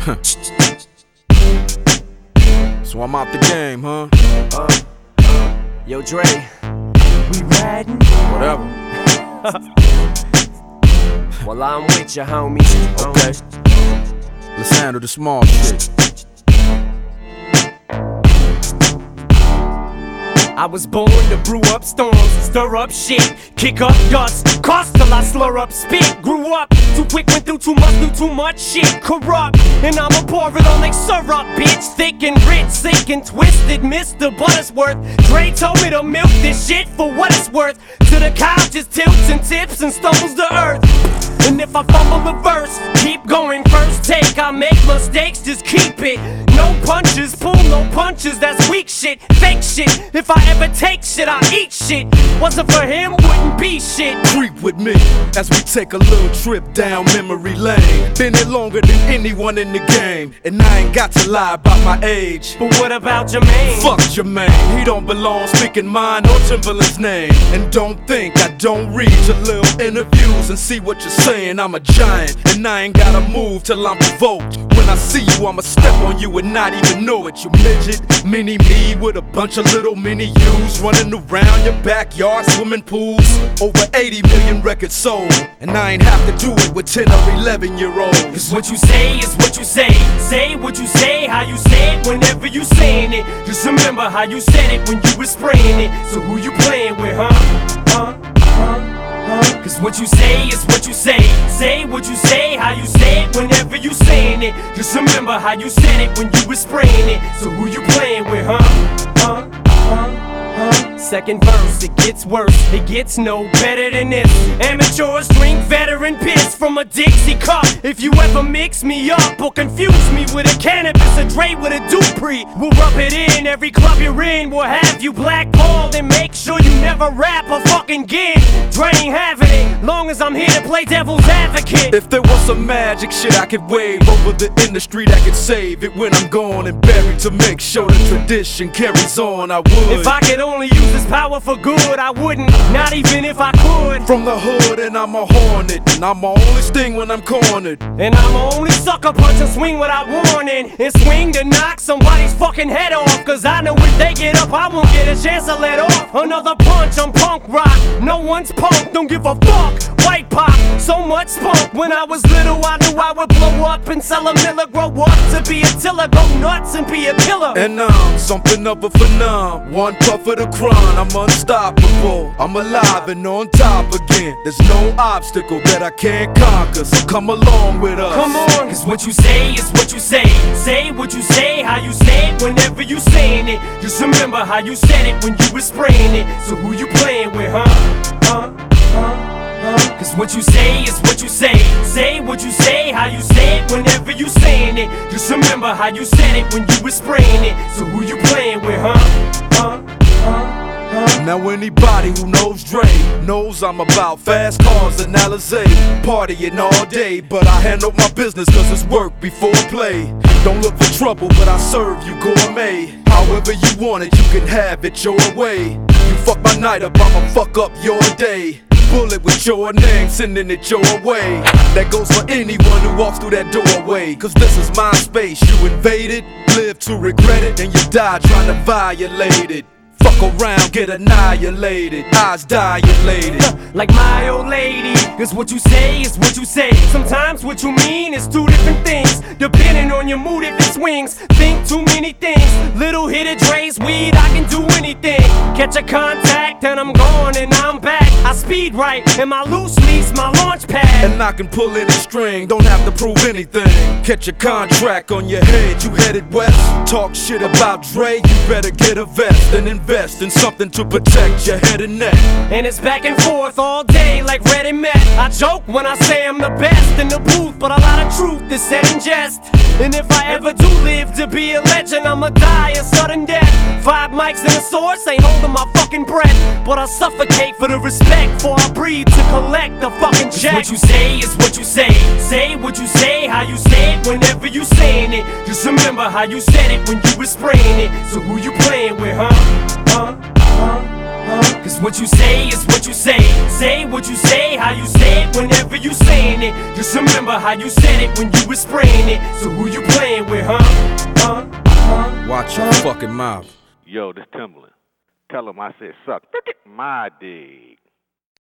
So I'm out the game, huh? Yo, Dre, we riding? Whatever. Well, I'm with you, homies. Okay. Let's handle the small shit. I was born to brew up storms, stir up shit, kick up dust, cost till I slur up spit. Grew up too quick, went through too much, knew too much shit. Corrupt, and I'ma pour it on like syrup, bitch. Thick and rich, sick and twisted, Mr. Buttersworth. Dre told me to milk this shit for what it's worth. To the cow just tilts and tips and stumbles to earth. And if I fumble a verse, keep going, first take. I make mistakes, just keep it. No punches, pull no punches, that's weak shit, fake shit. If I ever take shit, I eat shit. Wasn't for him, wouldn't be shit. Creep with me as we take a little trip down memory lane. Been here longer than anyone in the game, and I ain't got to lie about my age. But what about Jermaine? Fuck Jermaine, he don't belong speaking mine or Timberland's name. And don't think I don't read your little interviews and see what you're saying. I'm a giant, and I ain't gotta move till I'm provoked. When I see you, I'ma step on you and not even know it. You midget, mini me with a bunch of little mini yous running around your backyard, swimming pools. Over 80 million records sold, and I ain't have to do it with 10 or 11-year-olds. Cause what you say is what you say. Say what you say, how you say it whenever you saying it. Just remember how you said it when you was spraying it. So who you playing with, huh? Cause what you say is what you say. Say what you say, how you say it whenever you saying it. Just remember how you said it when you was spraying it. So who you playing with, huh? Second verse, it gets worse, it gets no better than this. Amateurs drink veteran piss from a Dixie cup. If you ever mix me up or confuse me with a cannabis, a Dre with a Dupree, we'll rub it in. Every club you're in will have you blackballed, and make sure you never rap a fucking gig. Dre ain't having it, long as I'm here to play devil's advocate. If there was some magic shit I could wave over the industry that could save it when I'm gone and buried, to make sure the tradition carries on, I would. If I could only use this power for good, I wouldn't, not even if I could. From the hood, and I'm a hornet, and I'm my only sting when I'm cornered. And I'm only sucker punch and swing without warning, and swing to knock somebody's fucking head off. Cause I know if they get up, I won't get a chance to let off. Another punch, I'm punk rock, no one's punk, don't give a fuck. White pop, so much spunk. When I was little, I knew I would blow up and sell a miller. Grow up to be a tiller, go nuts and be a killer. And I'm something of a phenom, one puff of the crown. I'm unstoppable, I'm alive and on top again. There's no obstacle that I can't conquer, so come along with us. Come on, cause what you say is what you say. Say what you say, how you say it whenever you saying it. Just remember how you said it when you was spraying it. So who you playing with, huh? Cause what you say is what you say. Say what you say, how you say it whenever you saying it. Just remember how you said it when you was spraying it. So who you playing with, huh? Now anybody who knows Dre knows I'm about fast cars and Alizé, partying all day, but I handle my business cause it's work before play. Don't look for trouble, but I serve you gourmet. However you want it, you can have it your way. You fuck my night up, I'ma fuck up your day. Bullet with your name, sending it your way. That goes for anyone who walks through that doorway. Cause this is my space, you invaded, live to regret it, and you die trying to violate it. Fuck around, get annihilated, eyes dilated. Like my old lady, cause what you say is what you say. Sometimes what you mean is two different things, depending on your mood if it swings. Think too many things, little hit of Dre's weed, I can do anything. Catch a contact and I'm gone and I'm back. I speed right and my loose lease, my launch pad. And I can pull any string, don't have to prove anything. Catch a contract on your head, you headed west. Talk shit about Dre, you better get a vest and invest in something to protect your head and neck. And it's back and forth all day like Red and Met. I joke when I say I'm the best in the booth, but a lot of truth is said in jest. And if I ever do live to be a legend, I'ma die a sudden death. 5 mics and a source, ain't holding my fucking breath, but I suffocate for the respect, before I breathe to collect the fucking check. What you say is what you say. Say what you say, how you say it whenever you saying it. Just remember how you said it when you was spraying it. So who you playing with, huh? Cause what you say is what you say. Say what you say, how you say it whenever you saying it. Just remember how you said it when you was spraying it. So who you playing with, huh? Watch your fucking mouth. Yo, this Timbaland. Tell him I said suck my dick.